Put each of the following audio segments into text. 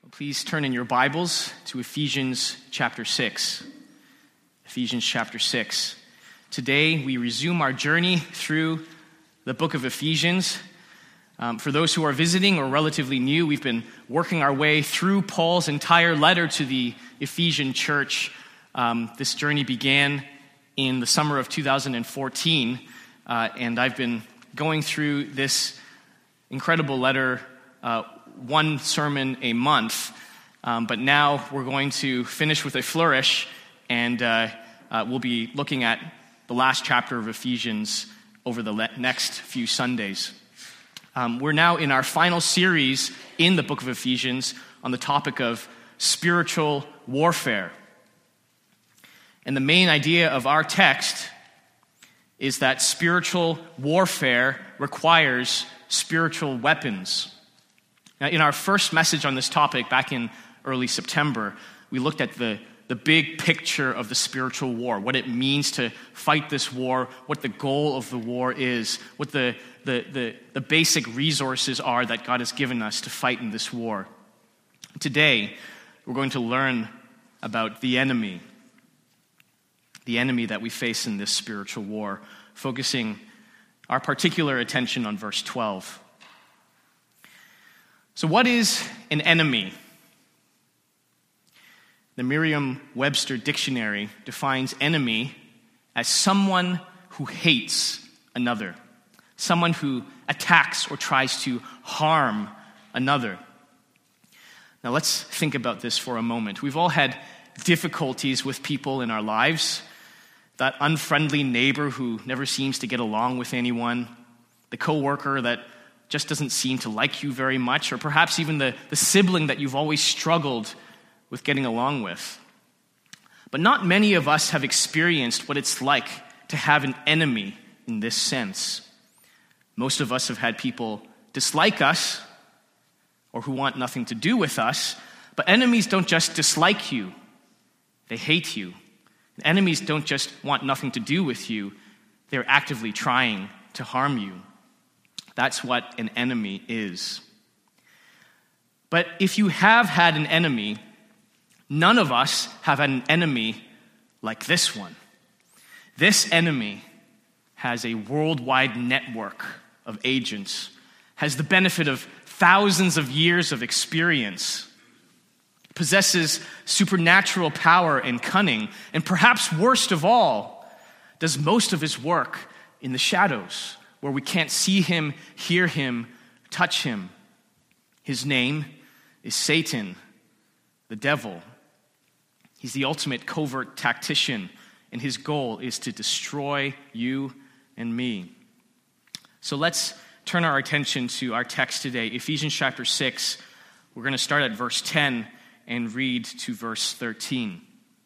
Please turn in your Bibles to Ephesians chapter 6. Ephesians chapter 6. Today we resume our journey through the book of Ephesians. For those who are visiting or relatively new, we've been working our way through Paul's entire letter to the Ephesian church. This journey began in the summer of 2014, and I've been going through this incredible letter one sermon a month, but now we're going to finish with a flourish, and we'll be looking at the last chapter of Ephesians over the next few Sundays. We're now in our final series in the book of Ephesians on the topic of spiritual warfare. And the main idea of our text is that spiritual warfare requires spiritual weapons. Now, in our first message on this topic back in early September, we looked at the big picture of the spiritual war, what it means to fight this war, what the goal of the war is, what the basic resources are that God has given us to fight in this war. Today, we're going to learn about the enemy that we face in this spiritual war, focusing our particular attention on verse 12. So what is an enemy? The Merriam-Webster Dictionary defines enemy as someone who hates another, someone who attacks or tries to harm another. Now let's think about this for a moment. We've all had difficulties with people in our lives. That unfriendly neighbor who never seems to get along with anyone, the coworker that just doesn't seem to like you very much, or perhaps even the sibling that you've always struggled with getting along with. But not many of us have experienced what it's like to have an enemy in this sense. Most of us have had people dislike us or who want nothing to do with us, but enemies don't just dislike you, they hate you. Enemies don't just want nothing to do with you, they're actively trying to harm you. That's what an enemy is. But if you have had an enemy, none of us have had an enemy like this one. This enemy has a worldwide network of agents, has the benefit of thousands of years of experience, possesses supernatural power and cunning, and perhaps worst of all, does most of his work in the shadows, where we can't see him, hear him, touch him. His name is Satan, the devil. He's the ultimate covert tactician, and his goal is to destroy you and me. So let's turn our attention to our text today, Ephesians chapter 6. We're going to start at verse 10 and read to verse 13.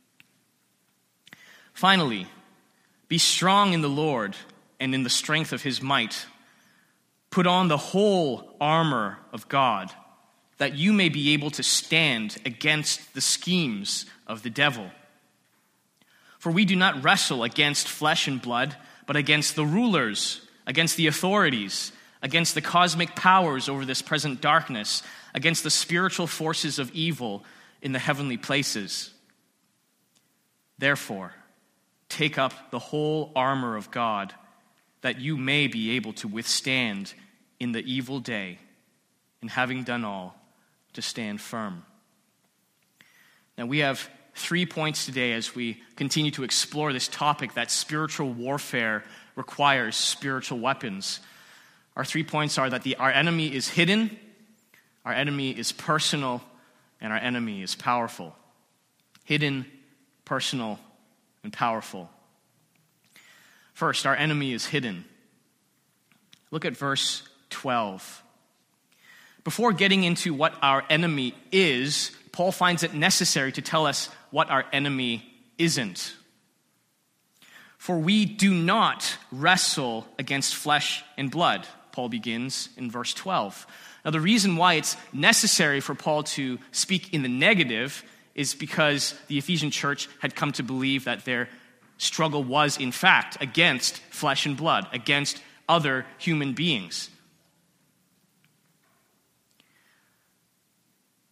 Finally, be strong in the Lord and in the strength of his might. Put on the whole armor of God, that you may be able to stand against the schemes of the devil. For we do not wrestle against flesh and blood, but against the rulers, against the authorities, against the cosmic powers over this present darkness, against the spiritual forces of evil in the heavenly places. Therefore, take up the whole armor of God, that you may be able to withstand in the evil day, and having done all, to stand firm. Now we have 3 points today as we continue to explore this topic that spiritual warfare requires spiritual weapons. Our 3 points are that our enemy is hidden, our enemy is personal, and our enemy is powerful. Hidden, personal, and powerful. First, our enemy is hidden. Look at verse 12. Before getting into what our enemy is, Paul finds it necessary to tell us what our enemy isn't. For we do not wrestle against flesh and blood, Paul begins in verse 12. Now, the reason why it's necessary for Paul to speak in the negative is because the Ephesian church had come to believe that their struggle was, in fact, against flesh and blood, against other human beings.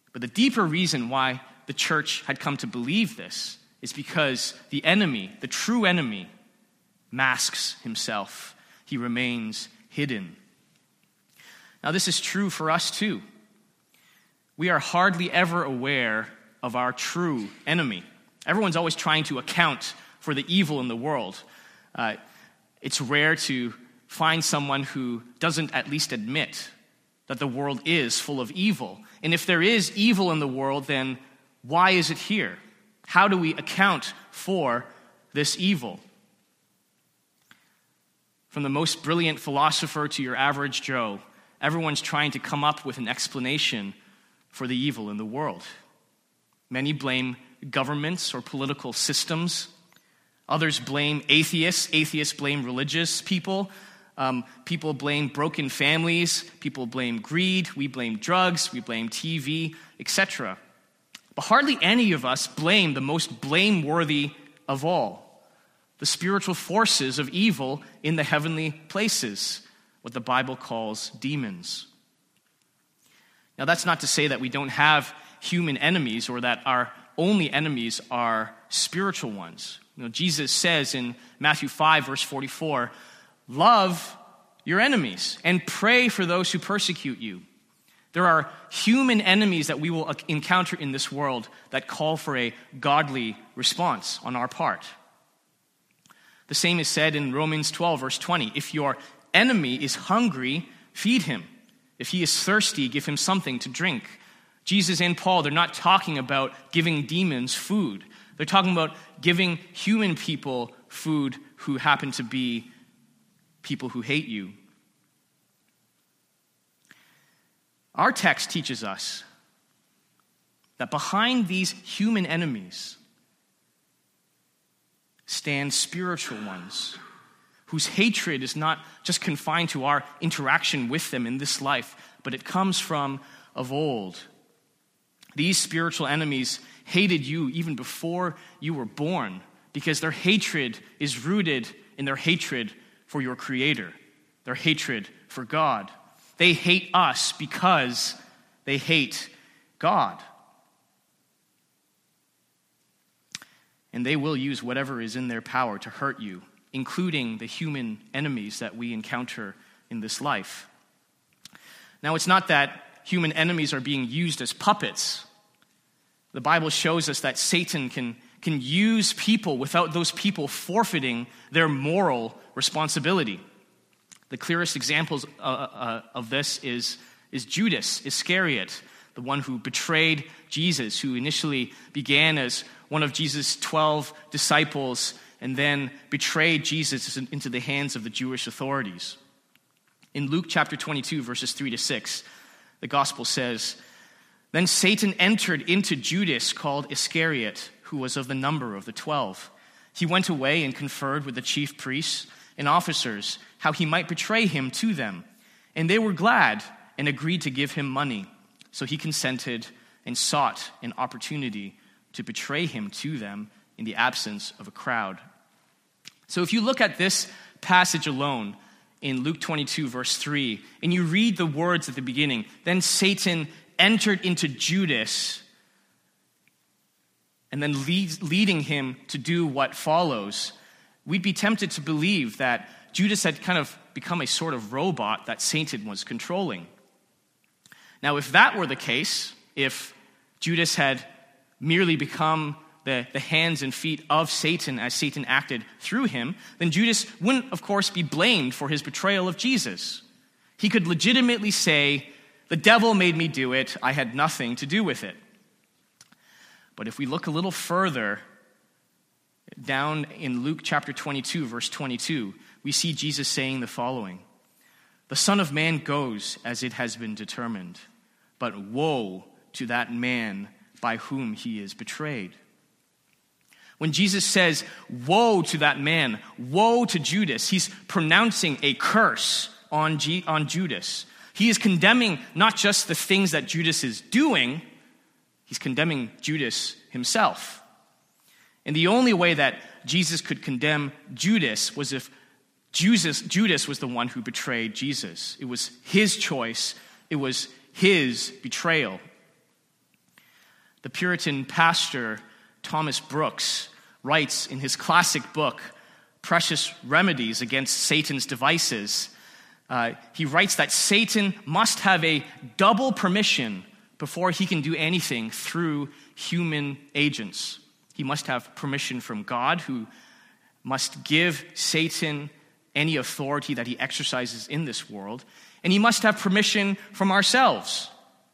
But the deeper reason why the church had come to believe this is because the enemy, the true enemy, masks himself. He remains hidden. Now, this is true for us too. We are hardly ever aware of our true enemy. Everyone's always trying to account for the evil in the world. It's rare to find someone who doesn't at least admit that the world is full of evil. And if there is evil in the world, then why is it here? How do we account for this evil? From the most brilliant philosopher to your average Joe, everyone's trying to come up with an explanation for the evil in the world. Many blame governments or political systems. Others blame atheists. Atheists blame religious people. People blame broken families. People blame greed. We blame drugs. We blame TV, etc. But hardly any of us blame the most blameworthy of all, the spiritual forces of evil in the heavenly places, what the Bible calls demons. Now, that's not to say that we don't have human enemies or that our only enemies are spiritual ones. Jesus says in Matthew 5, verse 44, love your enemies and pray for those who persecute you. There are human enemies that we will encounter in this world that call for a godly response on our part. The same is said in Romans 12, verse 20. If your enemy is hungry, feed him. If he is thirsty, give him something to drink. Jesus and Paul, they're not talking about giving demons food. They're talking about giving human people food who happen to be people who hate you. Our text teaches us that behind these human enemies stand spiritual ones whose hatred is not just confined to our interaction with them in this life, but it comes from of old. These spiritual enemies hated you even before you were born because their hatred is rooted in their hatred for your Creator, their hatred for God. They hate us because they hate God. And they will use whatever is in their power to hurt you, including the human enemies that we encounter in this life. Now, it's not that human enemies are being used as puppets. The Bible shows us that Satan can use people without those people forfeiting their moral responsibility. The clearest examples of this is Judas Iscariot, the one who betrayed Jesus, who initially began as one of Jesus' 12 disciples and then betrayed Jesus into the hands of the Jewish authorities. In Luke chapter 22, verses 3-6, the gospel says, "Then Satan entered into Judas called Iscariot, who was of the number of the 12. He went away and conferred with the chief priests and officers how he might betray him to them. And they were glad and agreed to give him money. So he consented and sought an opportunity to betray him to them in the absence of a crowd." So if you look at this passage alone in Luke 22, verse 3, and you read the words at the beginning, then Satan entered into Judas, and then leading him to do what follows, we'd be tempted to believe that Judas had kind of become a sort of robot that Satan was controlling. Now, if that were the case, if Judas had merely become the hands and feet of Satan as Satan acted through him, then Judas wouldn't, of course, be blamed for his betrayal of Jesus. He could legitimately say, "The devil made me do it. I had nothing to do with it." But if we look a little further down in Luke chapter 22, verse 22, we see Jesus saying the following, "The Son of Man goes as it has been determined, but woe to that man by whom he is betrayed." When Jesus says, "Woe to that man," woe to Judas, he's pronouncing a curse on Judas. He is condemning not just the things that Judas is doing, he's condemning Judas himself. And the only way that Jesus could condemn Judas was if Judas was the one who betrayed Jesus. It was his choice. It was his betrayal. The Puritan pastor Thomas Brooks writes in his classic book, Precious Remedies Against Satan's Devices, he writes that Satan must have a double permission before he can do anything through human agents. He must have permission from God, who must give Satan any authority that he exercises in this world, and he must have permission from ourselves.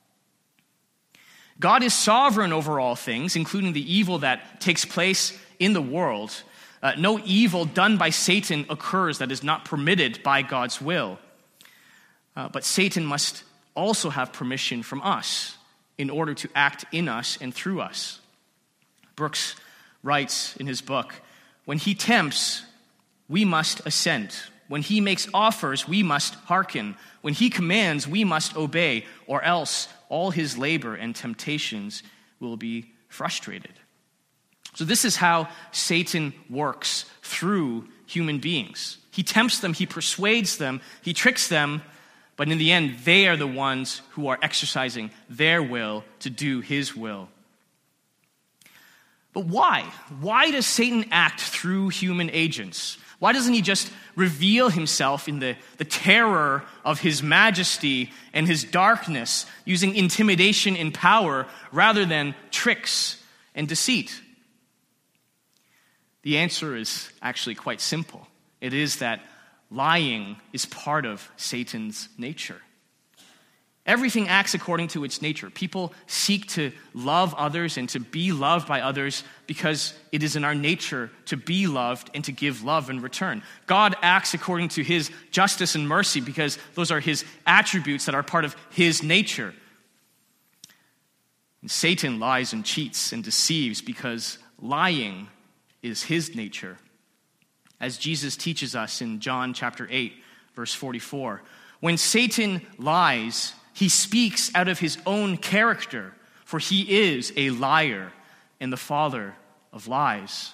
God is sovereign over all things, including the evil that takes place in the world. No evil done by Satan occurs that is not permitted by God's will. But Satan must also have permission from us in order to act in us and through us. Brooks writes in his book, when he tempts, we must assent. When he makes offers, we must hearken. When he commands, we must obey, or else all his labor and temptations will be frustrated. So this is how Satan works through human beings. He tempts them, he persuades them, he tricks them, but in the end, they are the ones who are exercising their will to do his will. But why? Why does Satan act through human agents? Why doesn't he just reveal himself in the terror of his majesty and his darkness, using intimidation and power rather than tricks and deceit? The answer is actually quite simple. It is that lying is part of Satan's nature. Everything acts according to its nature. People seek to love others and to be loved by others because it is in our nature to be loved and to give love in return. God acts according to his justice and mercy because those are his attributes that are part of his nature. And Satan lies and cheats and deceives because lying is his nature. As Jesus teaches us in John chapter 8, verse 44, when Satan lies, he speaks out of his own character, for he is a liar and the father of lies.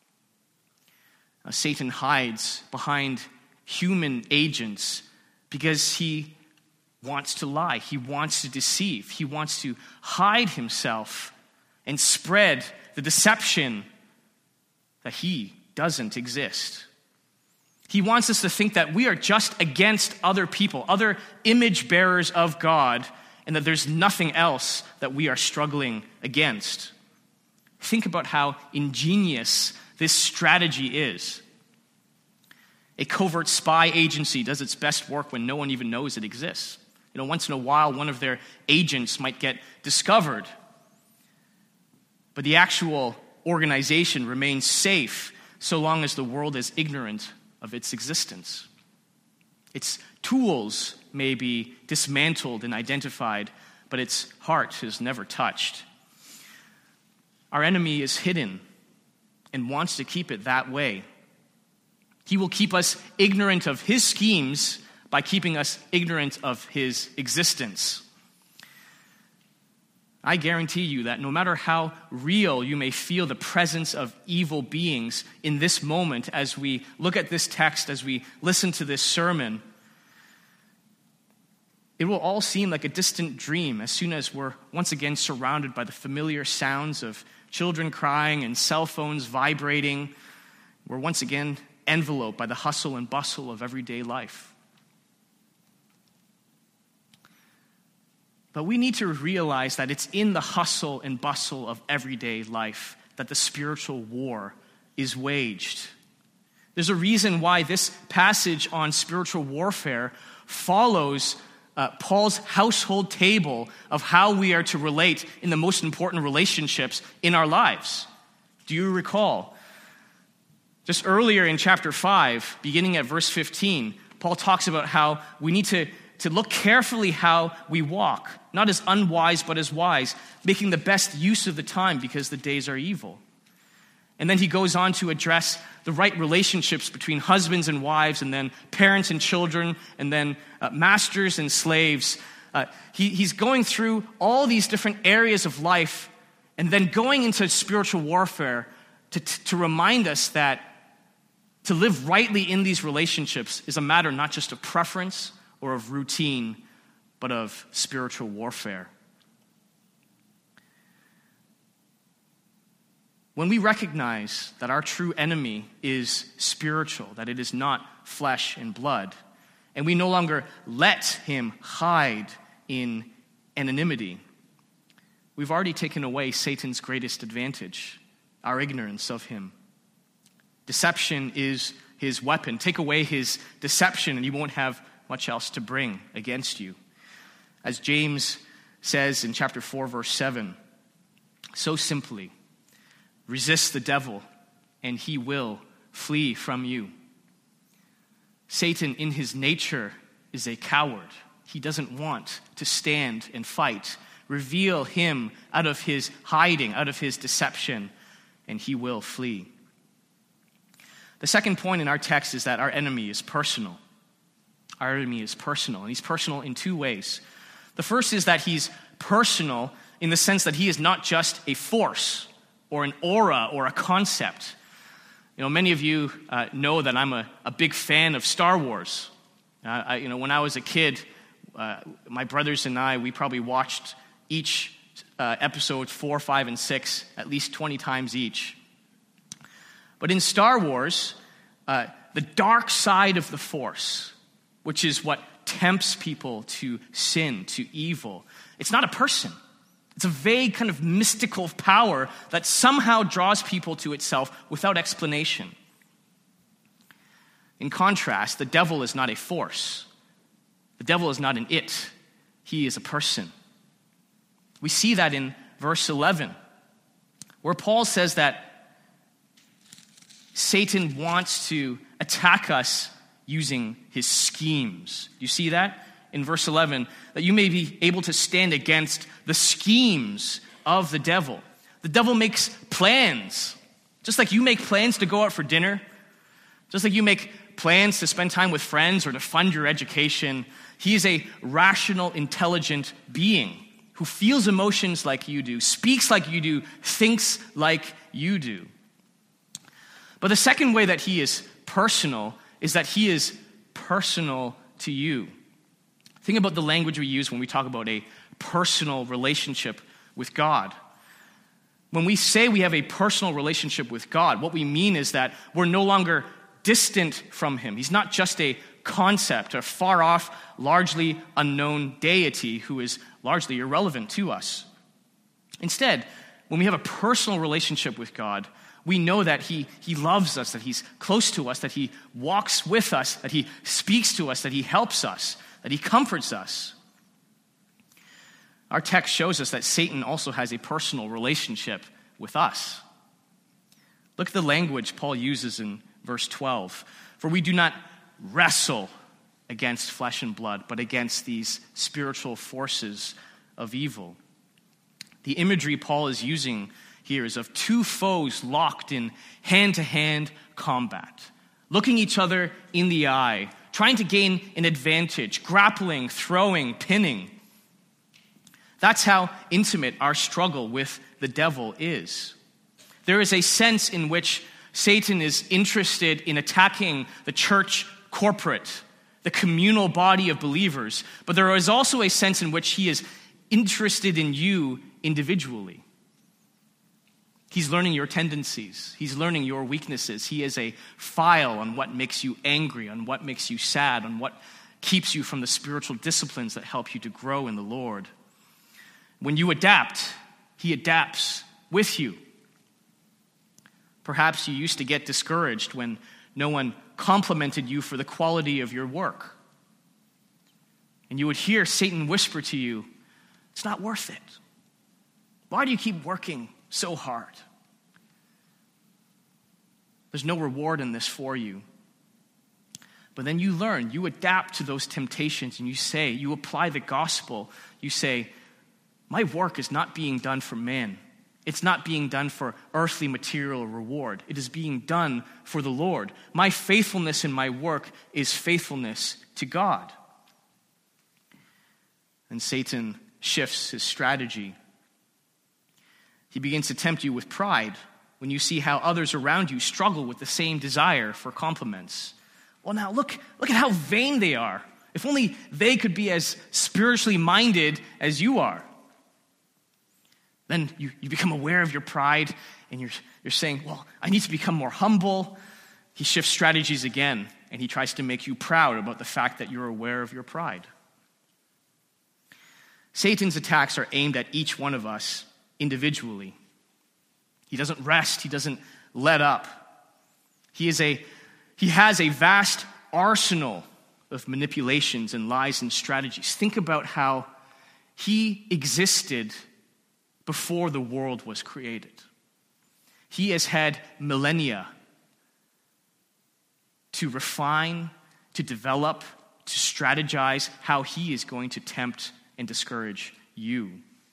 Satan hides behind human agents because he wants to lie. He wants to deceive. He wants to hide himself and spread the deception that he doesn't exist. He wants us to think that we are just against other people, other image bearers of God, and that there's nothing else that we are struggling against. Think about how ingenious this strategy is. A covert spy agency does its best work when no one even knows it exists. Once in a while, one of their agents might get discovered, but the actual organization remains safe so long as the world is ignorant of its existence. Its tools may be dismantled and identified, but its heart is never touched. Our enemy is hidden and wants to keep it that way. He will keep us ignorant of his schemes by keeping us ignorant of his existence. I guarantee you that no matter how real you may feel the presence of evil beings in this moment, as we look at this text, as we listen to this sermon, it will all seem like a distant dream as soon as we're once again surrounded by the familiar sounds of children crying and cell phones vibrating. We're once again enveloped by the hustle and bustle of everyday life. But we need to realize that it's in the hustle and bustle of everyday life that the spiritual war is waged. There's a reason why this passage on spiritual warfare follows Paul's household table of how we are to relate in the most important relationships in our lives. Do you recall? Just earlier in chapter 5, beginning at verse 15, Paul talks about how we need to look carefully how we walk, not as unwise but as wise, making the best use of the time because the days are evil. And then he goes on to address the right relationships between husbands and wives, and then parents and children, and then masters and slaves. He's going through all these different areas of life, and then going into spiritual warfare to remind us that to live rightly in these relationships is a matter not just of preference or of routine, but of spiritual warfare. When we recognize that our true enemy is spiritual, that it is not flesh and blood, and we no longer let him hide in anonymity, we've already taken away Satan's greatest advantage, our ignorance of him. Deception is his weapon. Take away his deception and you won't have much else to bring against you. As James says in chapter 4, verse 7, so simply, resist the devil and he will flee from you. Satan in his nature is a coward. He doesn't want to stand and fight. Reveal him out of his hiding, out of his deception, and he will flee. The second point in our text is that our enemy is personal. Our enemy is personal, and he's personal in two ways. The first is that he's personal in the sense that he is not just a force or an aura or a concept. Many of you know that I'm a big fan of Star Wars. When I was a kid, my brothers and I, we probably watched each episode 4, 5, and 6 at least 20 times each. But in Star Wars, the dark side of the Force, which is what tempts people to sin, to evil, it's not a person. It's a vague kind of mystical power that somehow draws people to itself without explanation. In contrast, the devil is not a force. The devil is not an it. He is a person. We see that in verse 11, where Paul says that Satan wants to attack us using his schemes. Do you see that? In verse 11, that you may be able to stand against the schemes of the devil. The devil makes plans. Just like you make plans to go out for dinner, just like you make plans to spend time with friends or to fund your education, he is a rational, intelligent being who feels emotions like you do, speaks like you do, thinks like you do. But the second way that he is personal is that he is personal to you. Think about the language we use when we talk about a personal relationship with God. When we say we have a personal relationship with God, what we mean is that we're no longer distant from him. He's not just a concept, a far-off, largely unknown deity who is largely irrelevant to us. Instead, when we have a personal relationship with God, we know that he loves us, that he's close to us, that he walks with us, that he speaks to us, that he helps us, that he comforts us. Our text shows us that Satan also has a personal relationship with us. Look at the language Paul uses in verse 12. For we do not wrestle against flesh and blood, but against these spiritual forces of evil. The imagery Paul is using here is of two foes locked in hand-to-hand combat, looking each other in the eye, trying to gain an advantage, grappling, throwing, pinning. That's how intimate our struggle with the devil is. There is a sense in which Satan is interested in attacking the church corporate, the communal body of believers, but there is also a sense in which he is interested in you individually. He's learning your tendencies. He's learning your weaknesses. He is a file on what makes you angry, on what makes you sad, on what keeps you from the spiritual disciplines that help you to grow in the Lord. When you adapt, he adapts with you. Perhaps you used to get discouraged when no one complimented you for the quality of your work. And you would hear Satan whisper to you, it's not worth it. Why do you keep working so hard? There's no reward in this for you. But then you learn, you adapt to those temptations, and you apply the gospel. You say, my work is not being done for man. It's not being done for earthly material reward. It is being done for the Lord. My faithfulness in my work is faithfulness to God. And Satan shifts his strategy. He begins to tempt you with pride when you see how others around you struggle with the same desire for compliments. Well, now look at how vain they are. If only they could be as spiritually minded as you are. Then you become aware of your pride, and you're saying, well, I need to become more humble. He shifts strategies again, and he tries to make you proud about the fact that you're aware of your pride. Satan's attacks are aimed at each one of us individually. He doesn't rest. He doesn't let up. He has a vast arsenal of manipulations and lies and strategies. Think about how he existed before the world was created. He has had millennia to refine, to develop, to strategize how he is going to tempt and discourage you.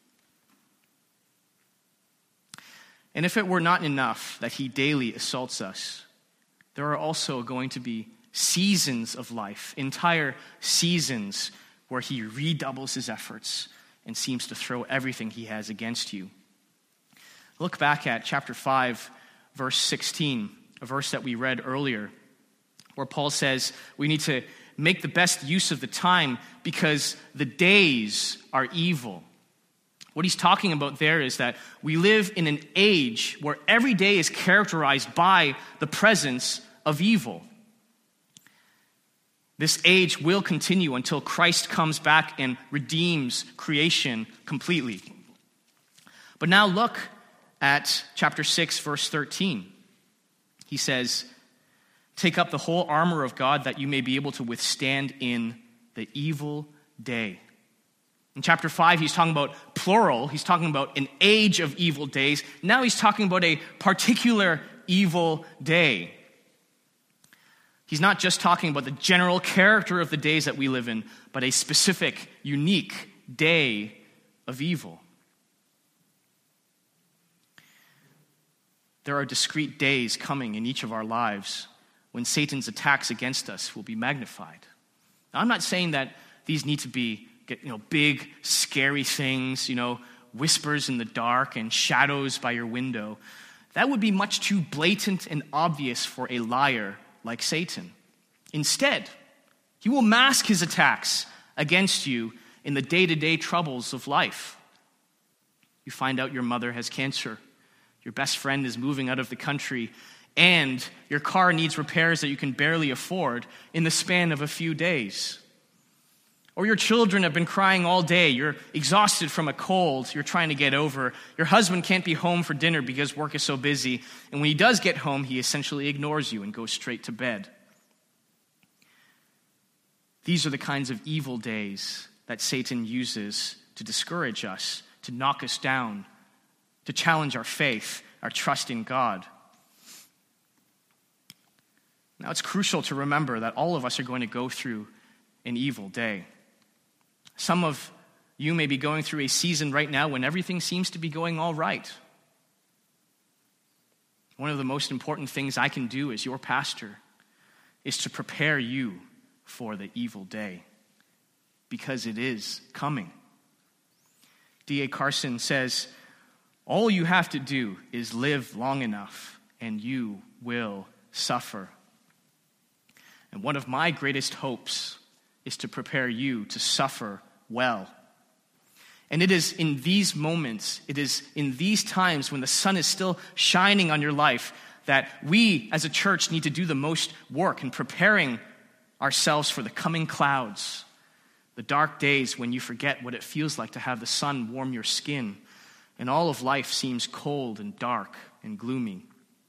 And if it were not enough that he daily assaults us, there are also going to be seasons of life, entire seasons, where he redoubles his efforts and seems to throw everything he has against you. Look back at chapter 5, verse 16, a verse that we read earlier, where Paul says we need to make the best use of the time because the days are evil. What he's talking about there is that we live in an age where every day is characterized by the presence of evil. This age will continue until Christ comes back and redeems creation completely. But now look at chapter 6, verse 13. He says, "Take up the whole armor of God that you may be able to withstand in the evil day." In chapter 5, he's talking about plural. He's talking about an age of evil days. Now he's talking about a particular evil day. He's not just talking about the general character of the days that we live in, but a specific, unique day of evil. There are discrete days coming in each of our lives when Satan's attacks against us will be magnified. Now, I'm not saying that these need to be big, scary things, whispers in the dark and shadows by your window. That would be much too blatant and obvious for a liar like Satan. Instead, he will mask his attacks against you in the day-to-day troubles of life. You find out your mother has cancer, your best friend is moving out of the country, and your car needs repairs that you can barely afford in the span of a few days. Or your children have been crying all day. You're exhausted from a cold you're trying to get over. Your husband can't be home for dinner because work is so busy. And when he does get home, he essentially ignores you and goes straight to bed. These are the kinds of evil days that Satan uses to discourage us, to knock us down, to challenge our faith, our trust in God. Now, it's crucial to remember that all of us are going to go through an evil day. Some of you may be going through a season right now when everything seems to be going all right. One of the most important things I can do as your pastor is to prepare you for the evil day, because it is coming. D.A. Carson says, all you have to do is live long enough and you will suffer. And one of my greatest hopes is to prepare you to suffer well. And it is in these moments, it is in these times when the sun is still shining on your life that we as a church need to do the most work in preparing ourselves for the coming clouds, the dark days when you forget what it feels like to have the sun warm your skin and all of life seems cold and dark and gloomy.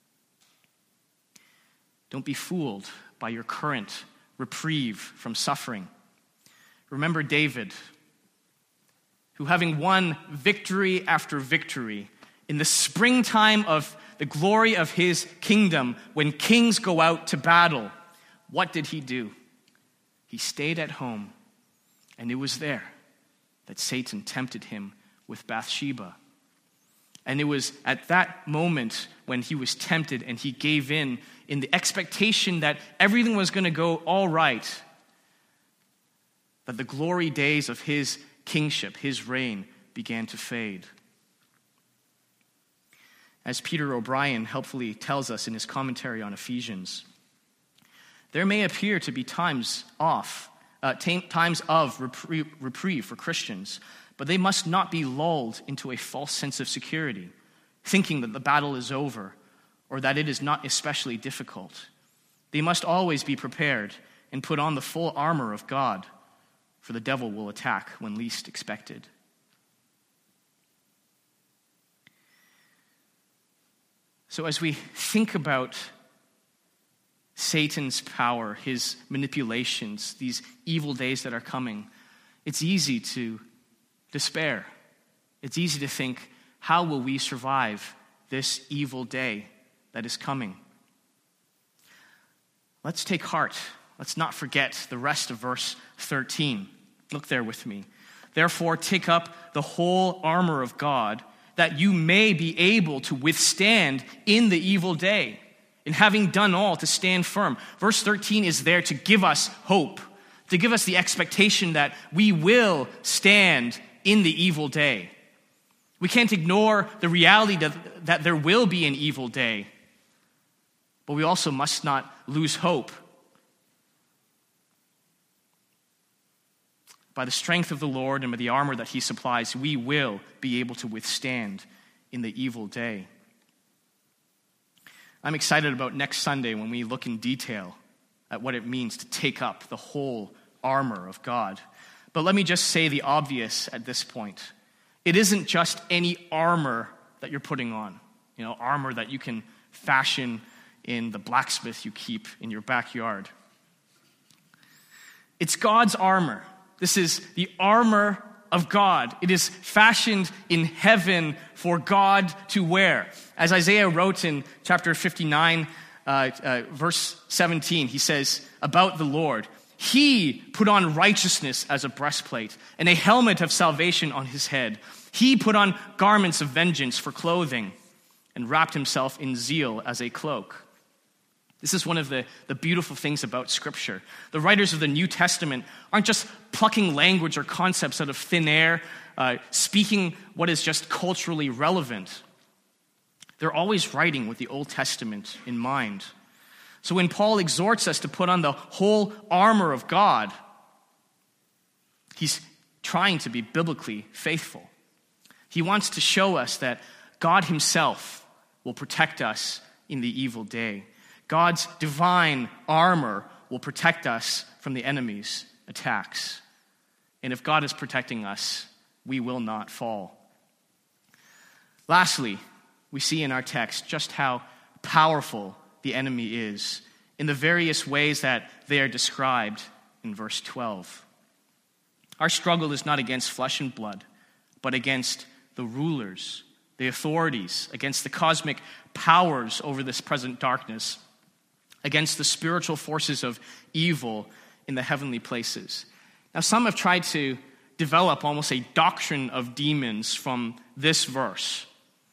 Don't be fooled by your current reprieve from suffering. Remember David, who having won victory after victory in the springtime of the glory of his kingdom, when kings go out to battle, what did he do? He stayed at home, and it was there that Satan tempted him with Bathsheba. And it was at that moment when he was tempted and he gave in the expectation that everything was going to go all right, that the glory days of his kingship, his reign, began to fade. As Peter O'Brien helpfully tells us in his commentary on Ephesians, there may appear to be times of reprieve for Christians, but they must not be lulled into a false sense of security, thinking that the battle is over or that it is not especially difficult. They must always be prepared and put on the full armor of God, for the devil will attack when least expected. So as we think about Satan's power, his manipulations, these evil days that are coming, it's easy to despair. It's easy to think, how will we survive this evil day that is coming? Let's take heart. Let's not forget the rest of verse 13. Look there with me. Therefore, take up the whole armor of God, that you may be able to withstand in the evil day, and having done all, to stand firm. Verse 13 is there to give us hope, to give us the expectation that we will stand in the evil day. We can't ignore the reality that there will be an evil day, but we also must not lose hope. By the strength of the Lord and by the armor that he supplies, we will be able to withstand in the evil day. I'm excited about next Sunday when we look in detail at what it means to take up the whole armor of God. But let me just say the obvious at this point. It isn't just any armor that you're putting on, armor that you can fashion in the blacksmith you keep in your backyard. It's God's armor. This is the armor of God. It is fashioned in heaven for God to wear. As Isaiah wrote in chapter 59, verse 17, he says about the Lord, he put on righteousness as a breastplate and a helmet of salvation on his head. He put on garments of vengeance for clothing and wrapped himself in zeal as a cloak. This is one of the beautiful things about Scripture. The writers of the New Testament aren't just plucking language or concepts out of thin air, speaking what is just culturally relevant. They're always writing with the Old Testament in mind. So when Paul exhorts us to put on the whole armor of God, he's trying to be biblically faithful. He wants to show us that God himself will protect us in the evil day. God's divine armor will protect us from the enemy's attacks. And if God is protecting us, we will not fall. Lastly, we see in our text just how powerful the enemy is in the various ways that they are described in verse 12. Our struggle is not against flesh and blood, but against the rulers, the authorities, against the cosmic powers over this present darkness, against the spiritual forces of evil in the heavenly places. Now, some have tried to develop almost a doctrine of demons from this verse.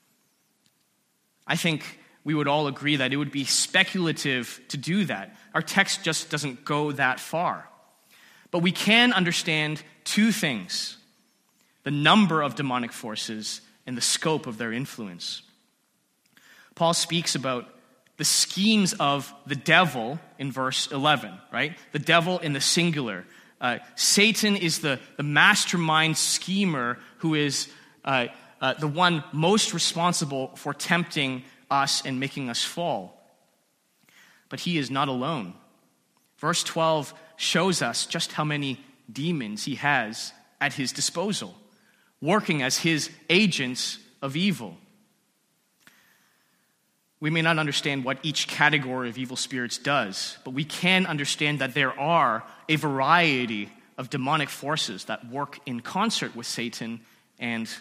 I think we would all agree that it would be speculative to do that. Our text just doesn't go that far. But we can understand two things: the number of demonic forces and the scope of their influence. Paul speaks about the schemes of the devil in verse 11, right? The devil in the singular. Satan is the mastermind schemer who is the one most responsible for tempting us and making us fall. But he is not alone. Verse 12 shows us just how many demons he has at his disposal, working as his agents of evil. We may not understand what each category of evil spirits does, but we can understand that there are a variety of demonic forces that work in concert with Satan and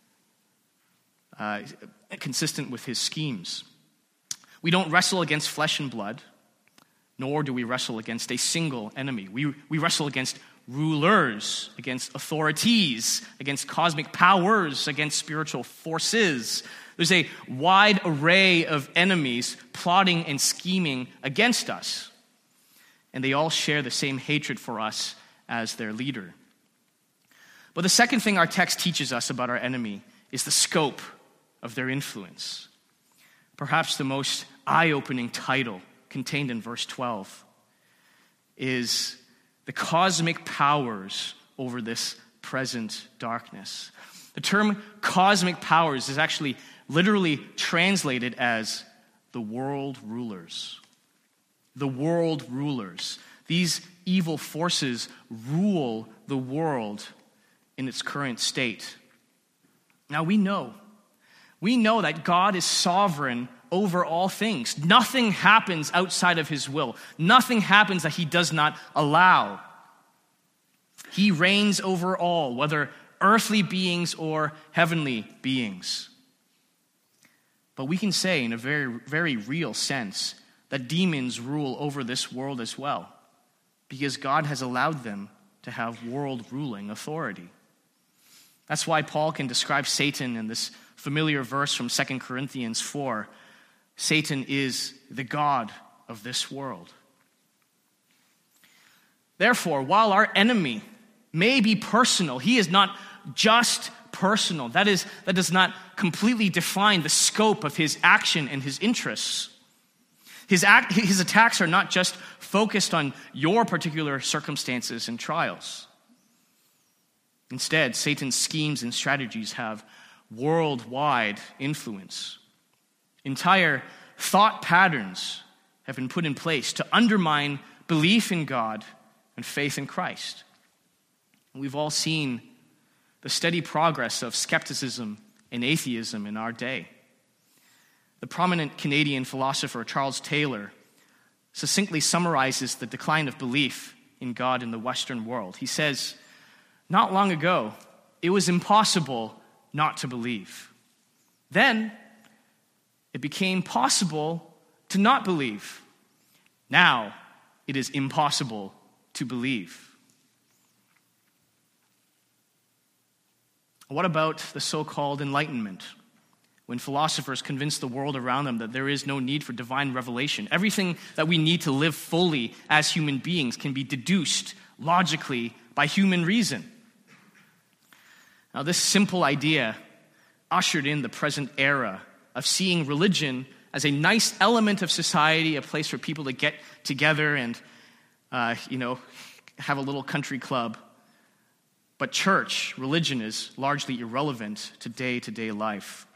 consistent with his schemes. We don't wrestle against flesh and blood, nor do we wrestle against a single enemy. We wrestle against rulers, against authorities, against cosmic powers, against spiritual forces. There's a wide array of enemies plotting and scheming against us, and they all share the same hatred for us as their leader. But the second thing our text teaches us about our enemy is the scope of their influence. Perhaps the most eye-opening title contained in verse 12 is the cosmic powers over this present darkness. The term cosmic powers is actually literally translated as the world rulers. The world rulers. These evil forces rule the world in its current state. Now we know that God is sovereign over all things. Nothing happens outside of his will. Nothing happens that he does not allow. He reigns over all, whether earthly beings or heavenly beings. But we can say in a very, very real sense that demons rule over this world as well, because God has allowed them to have world-ruling authority. That's why Paul can describe Satan in this familiar verse from 2 Corinthians 4. Satan is the god of this world. Therefore, while our enemy may be personal, he is not just personal. That does not completely define the scope of his action and his interests. His attacks are not just focused on your particular circumstances and trials. Instead, Satan's schemes and strategies have worldwide influence. Entire thought patterns have been put in place to undermine belief in God and faith in Christ. We've all seen the steady progress of skepticism and atheism in our day. The prominent Canadian philosopher Charles Taylor succinctly summarizes the decline of belief in God in the Western world. He says, "Not long ago, it was impossible not to believe. Then, it became possible to not believe. Now, it is impossible to believe." What about the so-called Enlightenment? When philosophers convince the world around them that there is no need for divine revelation, everything that we need to live fully as human beings can be deduced logically by human reason. Now, this simple idea ushered in the present era of seeing religion as a nice element of society, a place for people to get together and, have a little country club. But church, religion, is largely irrelevant to day-to-day life.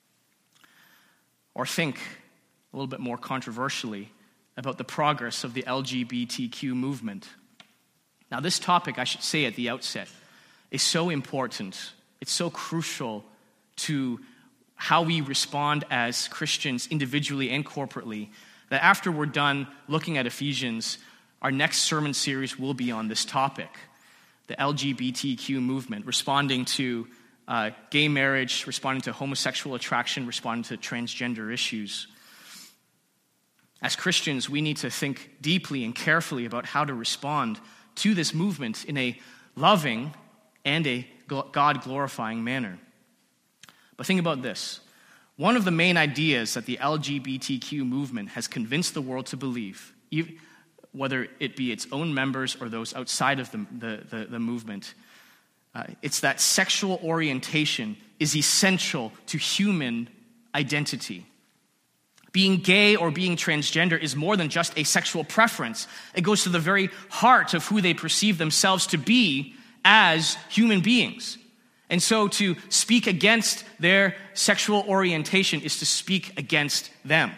Or think, a little bit more controversially, about the progress of the LGBTQ movement. Now, this topic, I should say at the outset, is so important, it's so crucial to how we respond as Christians individually and corporately, that after we're done looking at Ephesians, our next sermon series will be on this topic, the LGBTQ movement, responding to gay marriage, responding to homosexual attraction, responding to transgender issues. As Christians, we need to think deeply and carefully about how to respond to this movement in a loving and a God-glorifying manner. But think about this. One of the main ideas that the LGBTQ movement has convinced the world to believe, whether it be its own members or those outside of the movement, it's that sexual orientation is essential to human identity. Being gay or being transgender is more than just a sexual preference. It goes to the very heart of who they perceive themselves to be as human beings. And so to speak against their sexual orientation is to speak against them.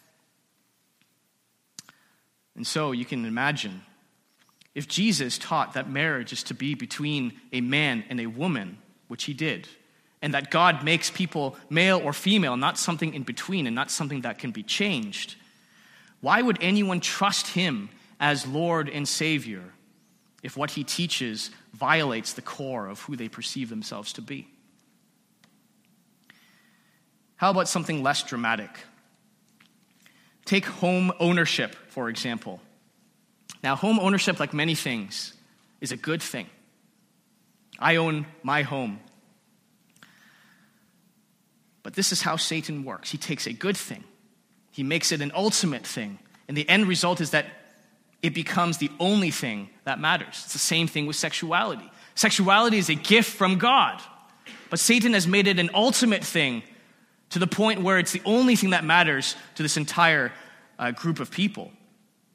And so you can imagine, if Jesus taught that marriage is to be between a man and a woman, which he did, and that God makes people male or female, not something in between and not something that can be changed, why would anyone trust him as Lord and Savior if what he teaches violates the core of who they perceive themselves to be? How about something less dramatic? Take home ownership, for example. Now, home ownership, like many things, is a good thing. I own my home. But this is how Satan works. He takes a good thing, he makes it an ultimate thing, and the end result is that it becomes the only thing that matters. It's the same thing with sexuality. Sexuality is a gift from God, but Satan has made it an ultimate thing to the point where it's the only thing that matters to this entire group of people.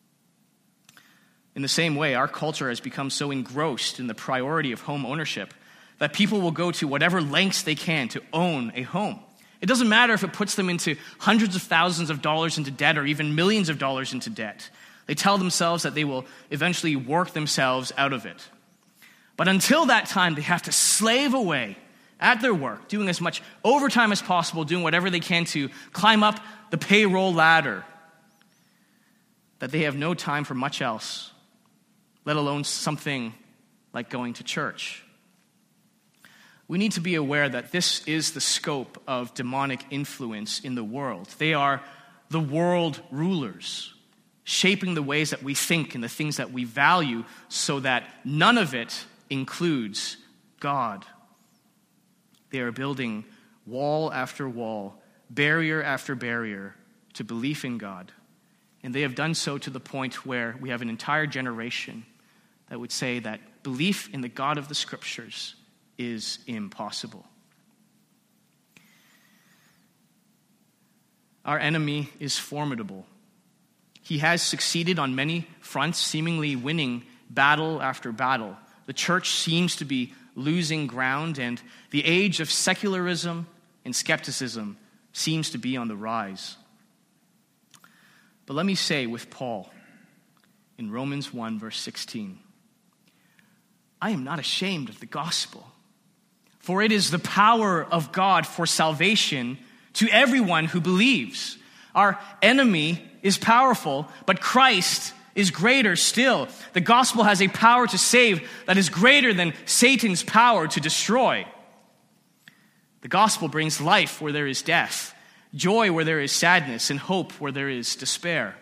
In the same way, our culture has become so engrossed in the priority of home ownership that people will go to whatever lengths they can to own a home. It doesn't matter if it puts them into hundreds of thousands of dollars into debt or even millions of dollars into debt. They tell themselves that they will eventually work themselves out of it. But until that time, they have to slave away at their work, doing as much overtime as possible, doing whatever they can to climb up the payroll ladder, that they have no time for much else, let alone something like going to church. We need to be aware that this is the scope of demonic influence in the world. They are the world rulers, shaping the ways that we think and the things that we value so that none of it includes God. They are building wall after wall, barrier after barrier to belief in God. And they have done so to the point where we have an entire generation that would say that belief in the God of the Scriptures is impossible. Our enemy is formidable. He has succeeded on many fronts, seemingly winning battle after battle. The church seems to be losing ground, and the age of secularism and skepticism seems to be on the rise. But let me say with Paul in Romans 1, verse 16, I am not ashamed of the gospel, for it is the power of God for salvation to everyone who believes. Our enemy is powerful, but Christ is greater still. The gospel has a power to save that is greater than Satan's power to destroy. The gospel brings life where there is death, joy where there is sadness, and hope where there is despair.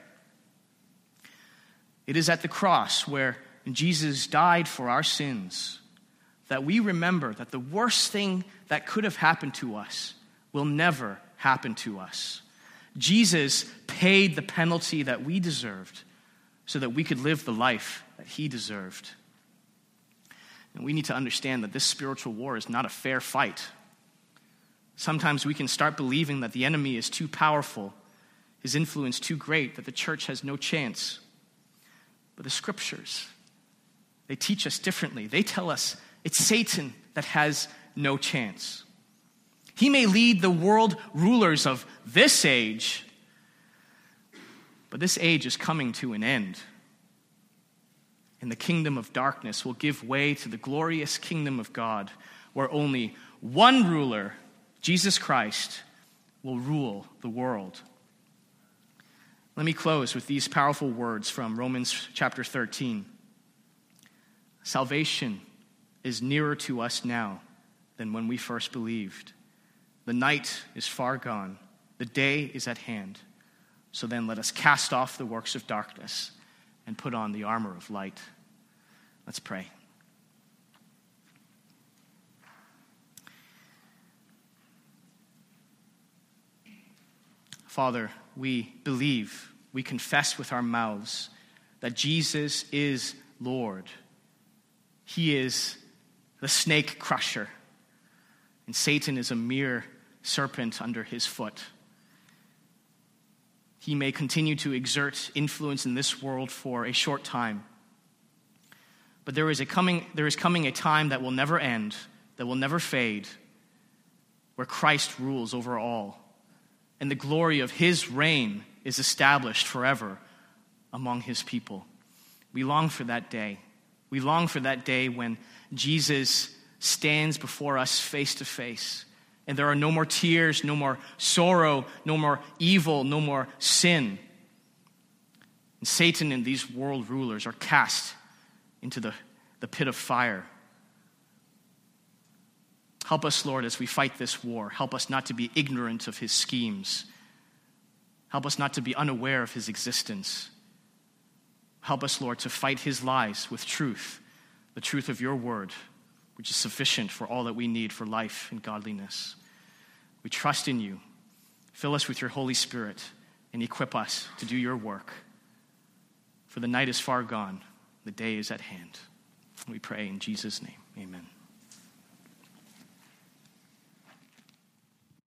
It is at the cross where Jesus died for our sins that we remember that the worst thing that could have happened to us will never happen to us. Jesus paid the penalty that we deserved so that we could live the life that he deserved. And we need to understand that this spiritual war is not a fair fight. Sometimes we can start believing that the enemy is too powerful, his influence too great, that the church has no chance. But the Scriptures, they teach us differently. They tell us it's Satan that has no chance. He may lead the world rulers of this age, but this age is coming to an end. And the kingdom of darkness will give way to the glorious kingdom of God, where only one ruler, Jesus Christ, will rule the world. Let me close with these powerful words from Romans chapter 13. Salvation is nearer to us now than when we first believed. The night is far gone. The day is at hand. So then let us cast off the works of darkness and put on the armor of light. Let's pray. Father, we believe, we confess with our mouths that Jesus is Lord. He is the snake crusher, and Satan is a mere serpent under his foot. He may continue to exert influence in this world for a short time, but there is coming a time that will never end, that will never fade, where Christ rules over all, and the glory of his reign is established forever among his people. We long for that day. We long for that day when Jesus stands before us face to face, and there are no more tears, no more sorrow, no more evil, no more sin. And Satan and these world rulers are cast into the pit of fire. Help us, Lord, as we fight this war. Help us not to be ignorant of his schemes. Help us not to be unaware of his existence. Help us, Lord, to fight his lies with truth, the truth of your word, which is sufficient for all that we need for life and godliness. We trust in you. Fill us with your Holy Spirit and equip us to do your work. For the night is far gone, the day is at hand. We pray in Jesus' name, amen.